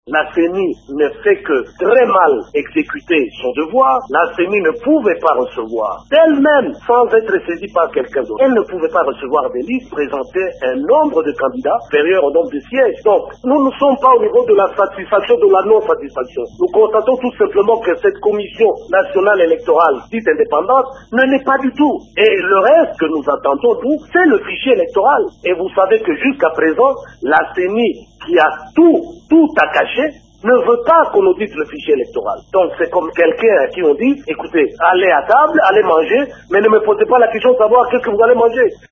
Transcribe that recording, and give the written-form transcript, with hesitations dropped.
La CENI ne fait que très mal exécuter son devoir. La CENI ne pouvait pas recevoir d'elle-même, sans être saisie par quelqu'un d'autre. Elle ne pouvait pas recevoir des listes, présenter un nombre de candidats supérieur au nombre de sièges. Donc, nous ne sommes pas au niveau de la satisfaction, de la non-satisfaction. Nous constatons tout simplement que cette commission nationale électorale dite indépendante ne l'est pas du tout. Et le reste que nous attendons, nous, c'est le fichier électoral. Et vous savez que jusqu'à présent, la CENI, qui a tout à cacher, ne veut pas qu'on audite le fichier électoral. Donc c'est comme quelqu'un à qui on dit, écoutez, allez à table, allez manger, mais ne me posez pas la question de savoir qu'est-ce que vous allez manger.